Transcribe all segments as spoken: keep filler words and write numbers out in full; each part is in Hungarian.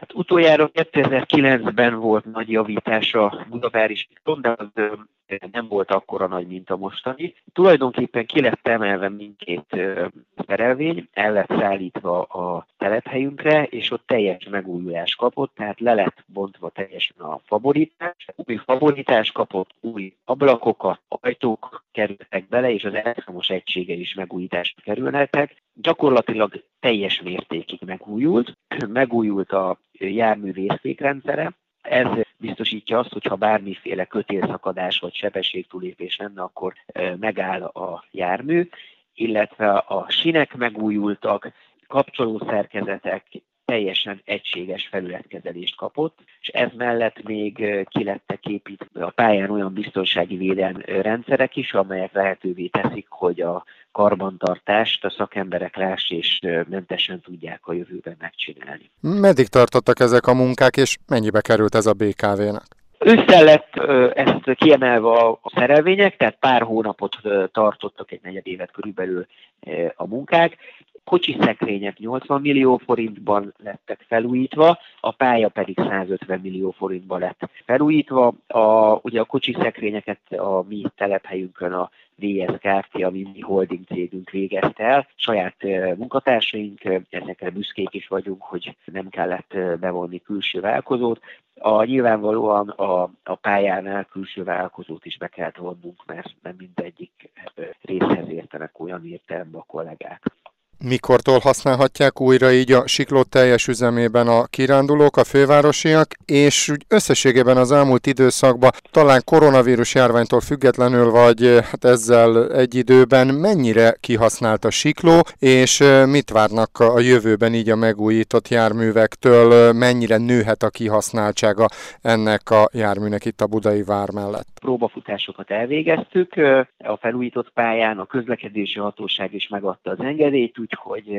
Utoljára kétezer-kilencben volt nagy javítás a budavári síkon, de az nem volt akkora nagy, mint a mostani. Tulajdonképpen ki lett emelve mindkét szerelvény, el lett szállítva a telephelyünkre, és ott teljes megújulás kapott, tehát le lett bontva teljesen a faborítás. Új faborítás kapott, új ablakokat, ajtók kerültek bele, és az elektromos egysége is megújításra kerülnek. Gyakorlatilag teljes mértékig megújult. Megújult a jármű vészfékrendszere. Ez biztosítja azt, hogy ha bármiféle kötélszakadás vagy sebességtúlépés lenne, akkor megáll a jármű, illetve a sinek megújultak, kapcsolószerkezetek, teljesen egységes felületkezelést kapott, és ez mellett még ki lettek építve a pályán olyan biztonsági védelmi rendszerek is, amelyek lehetővé teszik, hogy a karbantartást a szakemberek láss és mentesen tudják a jövőben megcsinálni. Meddig tartottak ezek a munkák, és mennyibe került ez a bé ká vének? Ősszel lett ezt kiemelve a szerelvények, tehát pár hónapot tartottak, egy negyed évet körülbelül a munkák. Kocsi szekrények nyolcvan millió forintban lettek felújítva, a pálya pedig százötven millió forintban lett felújítva. A, ugye a kocsi szekrényeket a mi telephelyünkön a vé es Kft., a mi holding cégünk végezte el. Saját munkatársaink, ezekre büszkék is vagyunk, hogy nem kellett bevonni külső vállalkozót. A, nyilvánvalóan a, a pályánál külső vállalkozót is be kellett vonnunk, mert nem mindegyik részhez értenek olyan értelemben a kollégák. Mikortól használhatják újra így a Sikló teljes üzemében a kirándulók, a fővárosiak, és úgy összességében az elmúlt időszakban talán koronavírus járványtól függetlenül, vagy hát ezzel egy időben mennyire kihasznált a Sikló, és mit várnak a jövőben így a megújított járművektől, mennyire nőhet a kihasználtsága ennek a járműnek itt a Budai vár mellett? Próbafutásokat elvégeztük, a felújított pályán a közlekedési hatóság is megadta az engedélyt, úgyhogy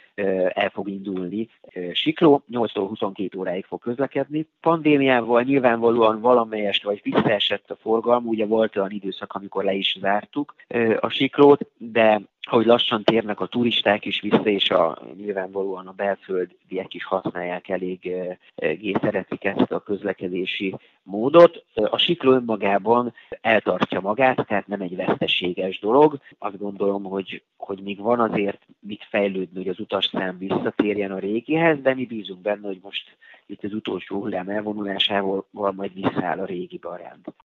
el fog indulni Sikló, nyolctól huszonkét óráig fog közlekedni. Pandémiával nyilvánvalóan valamelyest vagy visszaesett a forgalom, ugye volt olyan időszak, amikor le is zártuk a Siklót, de ahogy lassan térnek a turisták is vissza, és a, nyilvánvalóan a belföldiek is használják elég szeretik ezt a közlekedési módot. A Sikló önmagában eltartja magát, tehát nem egy veszteséges dolog. Azt gondolom, hogy, hogy még van azért mit fejlődni, hogy az utasszám visszatérjen a régihez, de mi bízunk benne, hogy most itt az utolsó hullám elvonulásával majd visszáll a régi barát.